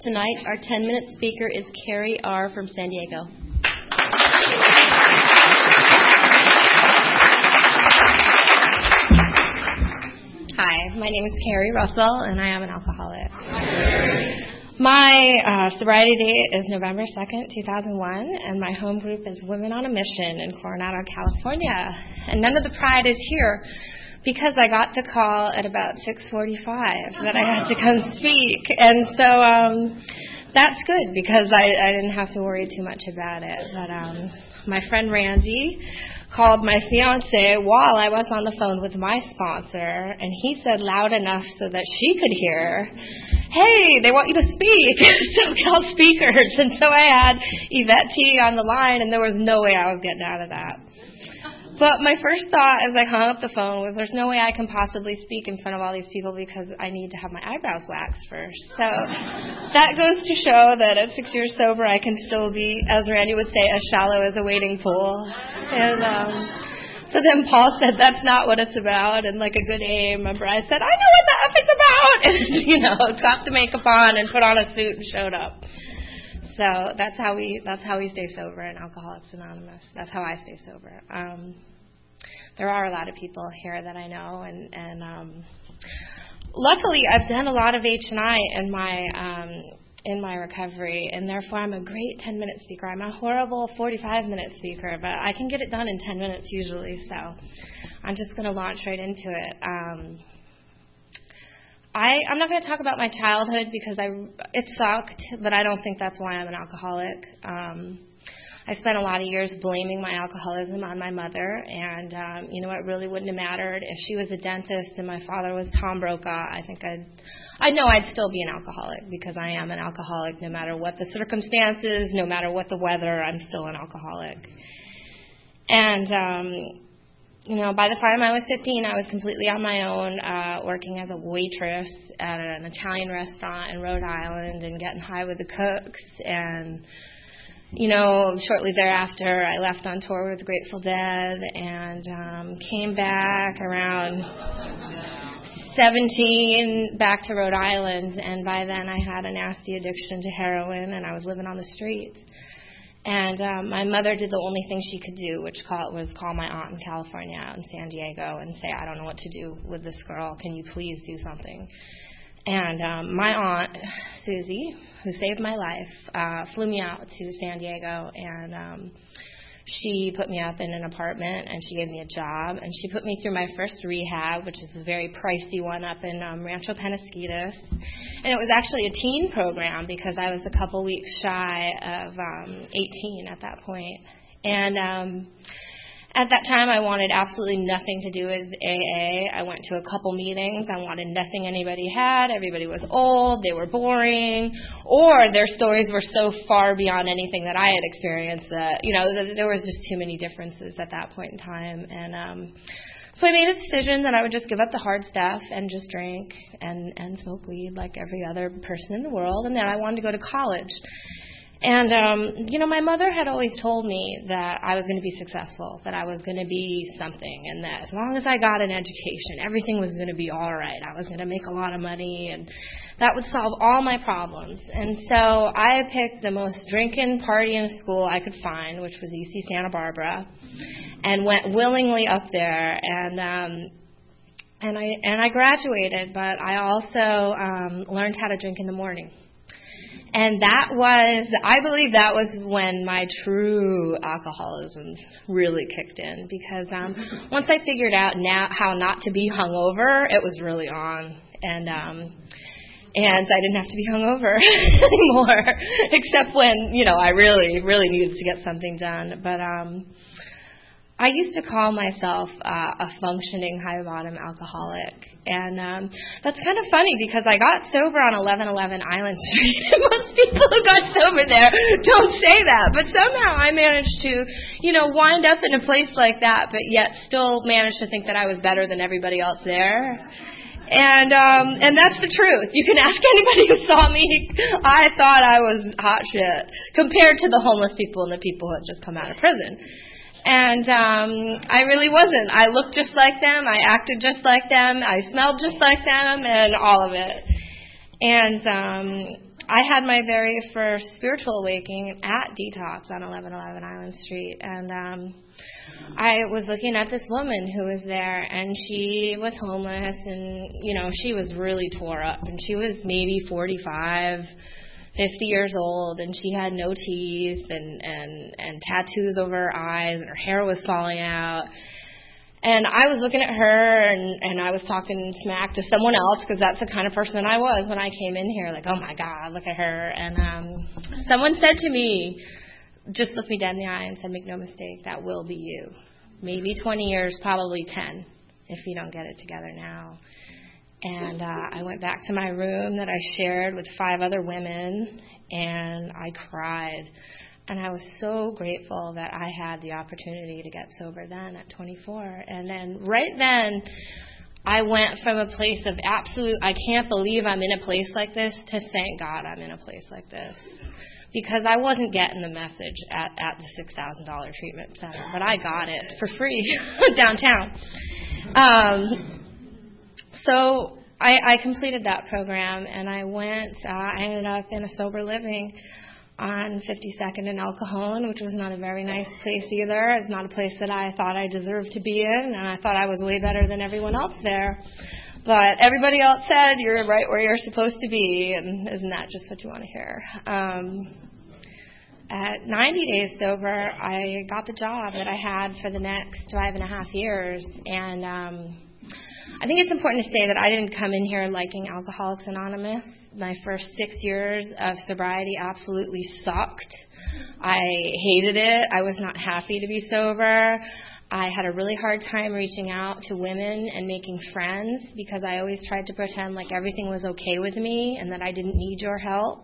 Tonight, our 10-minute speaker is Carrie R. from San Diego. Hi, my name is Carrie Russell, and I am an alcoholic. My sobriety date is November 2nd, 2001, and my home group is Women on a Mission in Coronado, California. And none of the pride is here because I got the call at about 6:45 that I had to come speak. And so that's good because I didn't have to worry too much about it. But my friend Randy called my fiance while I was on the phone with my sponsor, and he said loud enough so that she could hear, "Hey, they want you to speak." SoCal speakers. And so I had Yvette T on the line, and there was no way I was getting out of that. But my first thought as I hung up the phone was, there's no way I can possibly speak in front of all these people because I need to have my eyebrows waxed first. So that goes to show that at 6 years sober, I can still be, as Randy would say, as shallow as a wading pool. And so then Paul said, that's not what it's about. And like a good AA member, I said, I know what the F it's about. And, slapped the makeup on and put on a suit and showed up. So that's how we stay sober in Alcoholics Anonymous. That's how I stay sober. There are a lot of people here that I know, and luckily I've done a lot of H&I in my recovery, and therefore I'm a great 10-minute speaker. I'm a horrible 45-minute speaker, but I can get it done in 10 minutes usually. So I'm just going to launch right into it. I'm not going to talk about my childhood because it sucked, but I don't think that's why I'm an alcoholic. I spent a lot of years blaming my alcoholism on my mother, and it really wouldn't have mattered if she was a dentist and my father was Tom Brokaw. I think I know I'd still be an alcoholic because I am an alcoholic no matter what the circumstances, no matter what the weather. I'm still an alcoholic. And by the time I was 15, I was completely on my own, working as a waitress at an Italian restaurant in Rhode Island and getting high with the cooks. And, shortly thereafter, I left on tour with Grateful Dead and came back around 17 back to Rhode Island. And by then, I had a nasty addiction to heroin, and I was living on the streets. And my mother did the only thing she could do, which was call my aunt in California out in San Diego and say, I don't know what to do with this girl. Can you please do something? And my aunt, Susie, who saved my life, flew me out to San Diego, and she put me up in an apartment, and she gave me a job, and she put me through my first rehab, which is a very pricey one up in Rancho Penasquitos. And it was actually a teen program because I was a couple weeks shy of 18 at that point. And at that time, I wanted absolutely nothing to do with AA. I went to a couple meetings. I wanted nothing anybody had. Everybody was old. They were boring. Or their stories were so far beyond anything that I had experienced that, there was just too many differences at that point in time. And so I made a decision that I would just give up the hard stuff and just drink and smoke weed like every other person in the world. And then I wanted to go to college. And, my mother had always told me that I was going to be successful, that I was going to be something, and that as long as I got an education, everything was going to be all right. I was going to make a lot of money, and that would solve all my problems. And so I picked the most drinking party in school I could find, which was UC Santa Barbara, and went willingly up there. And I graduated, but I also learned how to drink in the morning. And I believe that was when my true alcoholism really kicked in, because once I figured out how not to be hungover, it was really on. And I didn't have to be hungover anymore, except when, I really, really needed to get something done. But I used to call myself a functioning high-bottom alcoholic. And that's kind of funny because I got sober on 1111 Island Street. Most people who got sober there don't say that. But somehow I managed to, wind up in a place like that, but yet still managed to think that I was better than everybody else there. And that's the truth. You can ask anybody who saw me. I thought I was hot shit compared to the homeless people and the people who had just come out of prison. And I really wasn't. I looked just like them. I acted just like them. I smelled just like them, and all of it. And I had my very first spiritual awakening at Detox on 1111 Island Street, and I was looking at this woman who was there, and she was homeless, and, she was really tore up, and she was maybe 45, 50 years old, and she had no teeth and tattoos over her eyes, and her hair was falling out. And I was looking at her, and I was talking smack to someone else, because that's the kind of person I was when I came in here, like, oh, my God, look at her. And someone said to me, just looked me dead in the eye and said, make no mistake, that will be you. Maybe 20 years, probably 10, if you don't get it together now. And I went back to my room that I shared with 5 other women, and I cried. And I was so grateful that I had the opportunity to get sober then at 24. And then right then, I went from a place of absolute, I can't believe I'm in a place like this, to thank God I'm in a place like this. Because I wasn't getting the message at the $6,000 treatment center, but I got it for free downtown. So I completed that program, and I ended up in a sober living on 52nd and El Cajon, which was not a very nice place either. It's not a place that I thought I deserved to be in, and I thought I was way better than everyone else there. But everybody else said, you're right where you're supposed to be, and isn't that just what you want to hear? At 90 days sober, I got the job that I had for the next 5.5 years, and I think it's important to say that I didn't come in here liking Alcoholics Anonymous. My first 6 years of sobriety absolutely sucked. I hated it. I was not happy to be sober. I had a really hard time reaching out to women and making friends, because I always tried to pretend like everything was okay with me and that I didn't need your help.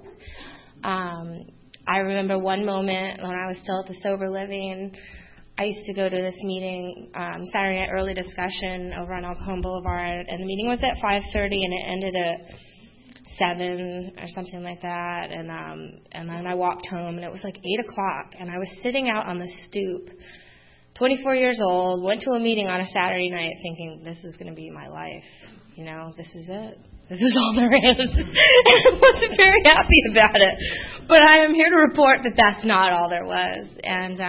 I remember one moment when I was still at the Sober Living. I used to go to this meeting, Saturday night early discussion over on El Cajon Boulevard, and the meeting was at 5:30 and it ended at 7 or something like that. And then I walked home, and it was like 8 o'clock, and I was sitting out on the stoop, 24 years old, went to a meeting on a Saturday night thinking, this is going to be my life. This is it. This is all there is. And I wasn't very happy about it. But I am here to report that that's not all there was. And,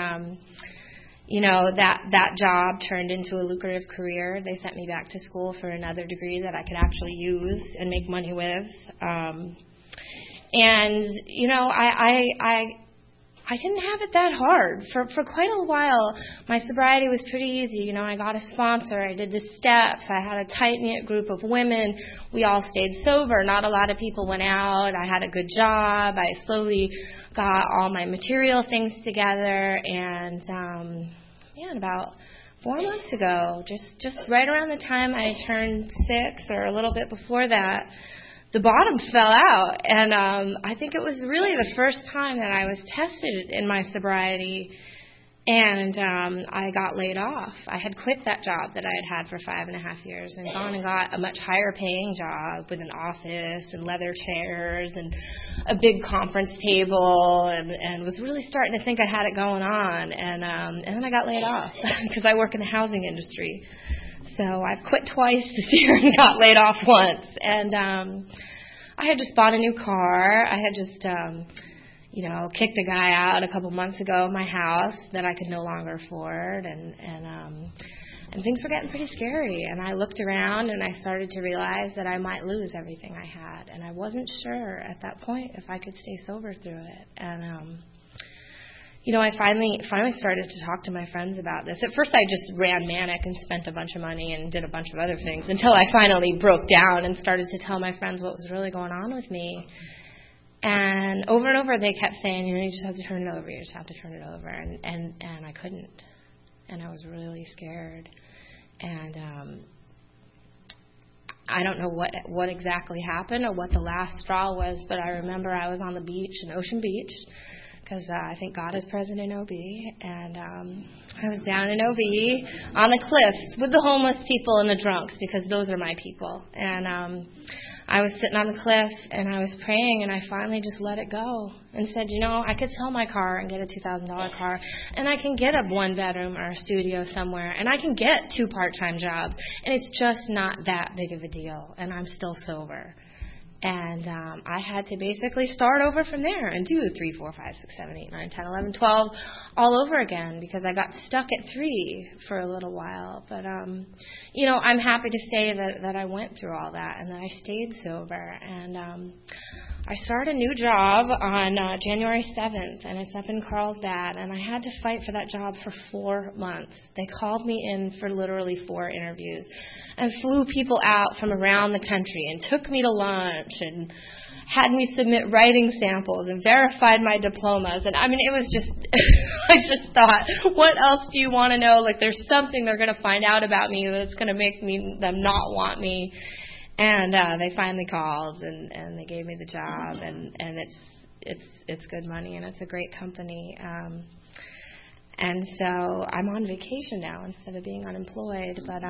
that job turned into a lucrative career. They sent me back to school for another degree that I could actually use and make money with. I didn't have it that hard. For quite a while, my sobriety was pretty easy. I got a sponsor. I did the steps. I had a tight-knit group of women. We all stayed sober. Not a lot of people went out. I had a good job. I slowly got all my material things together. And, about 4 months ago, just right around the time I turned 6 or a little bit before that, the bottom fell out, and I think it was really the first time that I was tested in my sobriety, and I got laid off. I had quit that job that I had for 5.5 years and gone and got a much higher paying job with an office and leather chairs and a big conference table, and was really starting to think I had it going on, and then I got laid off because I work in the housing industry. So I've quit twice this year and got laid off once. And I had just bought a new car. I had just, kicked a guy out a couple months ago of my house that I could no longer afford. And things were getting pretty scary. And I looked around and I started to realize that I might lose everything I had. And I wasn't sure at that point if I could stay sober through it. And I finally started to talk to my friends about this. At first, I just ran manic and spent a bunch of money and did a bunch of other things until I finally broke down and started to tell my friends what was really going on with me. And over they kept saying, you just have to turn it over. You just have to turn it over. And I couldn't. And I was really scared. And I don't know what exactly happened or what the last straw was, but I remember I was on the beach in Ocean Beach, because I think God is present in OB, and I was down in OB on the cliffs with the homeless people and the drunks, because those are my people. And I was sitting on the cliff, and I was praying, and I finally just let it go and said, I could sell my car and get a $2,000 car, and I can get a 1-bedroom or a studio somewhere, and I can get 2 part-time jobs, and it's just not that big of a deal, and I'm still sober. And I had to basically start over from there and do 3, 4, 5, 6, 7, 8, 9, 10, 11, 12 all over again because I got stuck at 3 for a little while. But, I'm happy to say that I went through all that and that I stayed sober. And I started a new job on January 7th, and it's up in Carlsbad, and I had to fight for that job for 4 months. They called me in for literally 4 interviews and flew people out from around the country and took me to lunch and had me submit writing samples and verified my diplomas. And, it was just, I just thought, what else do you want to know? Like, there's something they're going to find out about me that's going to make them not want me. And they finally called, and they gave me the job, and it's good money, and it's a great company. And so I'm on vacation now instead of being unemployed. But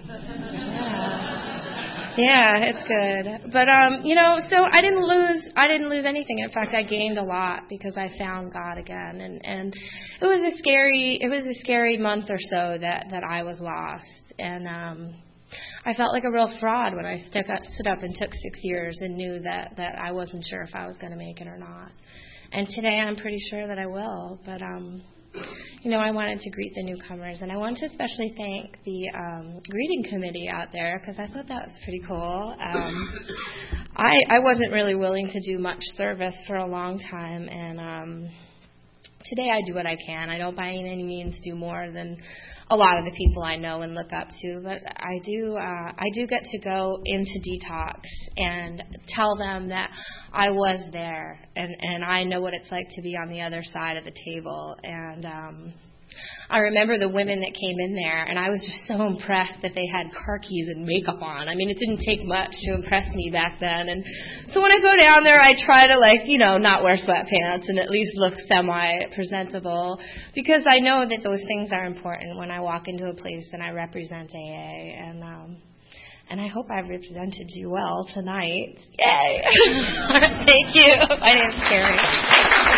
yeah, it's good. But so I didn't lose anything. In fact, I gained a lot because I found God again. And it was a scary month or so that I was lost. And I felt like a real fraud when I stood up and took 6 years and knew that I wasn't sure if I was going to make it or not. And today I'm pretty sure that I will. But I wanted to greet the newcomers, and I want to especially thank the greeting committee out there because I thought that was pretty cool. I wasn't really willing to do much service for a long time, and today I do what I can. I don't by any means do more than a lot of the people I know and look up to, but I do get to go into detox and tell them that I was there and I know what it's like to be on the other side of the table. And I remember the women that came in there, and I was just so impressed that they had car keys and makeup on. It didn't take much to impress me back then. And so when I go down there, I try to, not wear sweatpants and at least look semi-presentable because I know that those things are important when I walk into a place and I represent AA. And I hope I've represented you well tonight. Yay! Thank you. My name's Carrie.